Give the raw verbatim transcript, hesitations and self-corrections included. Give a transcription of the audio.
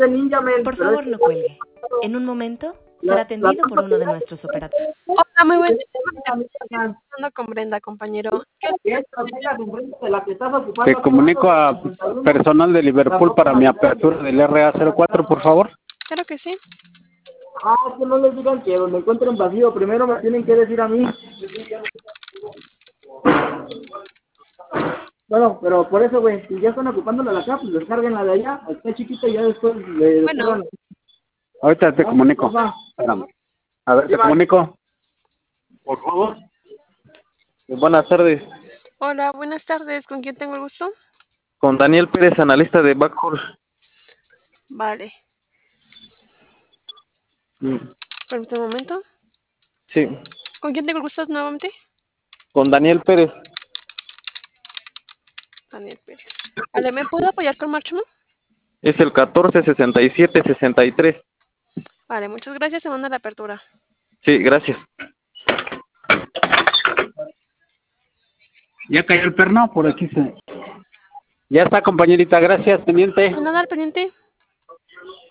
Ninja Man, Por pero favor, es- no cuelgue. En un momento será atendido por uno de nuestros operadores. Hola, muy buen día. Man. Estoy hablando con Brenda, compañero. ¿Qué Que es la conferencia de la que estás ocupando. Te comunico a personal de Liverpool para mi apertura del R A cero cuatro, por favor. Claro que sí. Ah, que no les digan que donde encuentren vacío, primero me tienen que decir a mí. Bueno, pero por eso, güey, si ya están ocupando la de acá, pues descarguen la de allá, está chiquita y ya después le Bueno. descargan. Ahorita te comunico. Porfa. Espérame. A ver, te Iván. comunico. Por favor. Buenas tardes. Hola, buenas tardes. ¿Con quién tengo el gusto? Con Daniel Pérez, analista de Backhaul. Vale. Mm, Permítame un momento. Sí, ¿Con quién tengo el gusto nuevamente? con Daniel Pérez. Daniel Pérez. Vale, ¿me puedo apoyar con Marchamo? Es el catorce sesenta y siete sesenta y tres. Vale, muchas gracias. Se manda la apertura. Sí, gracias. ¿Ya cayó el perno? Por aquí se... Ya está, compañerita. Gracias, teniente. ¿De nada al pendiente?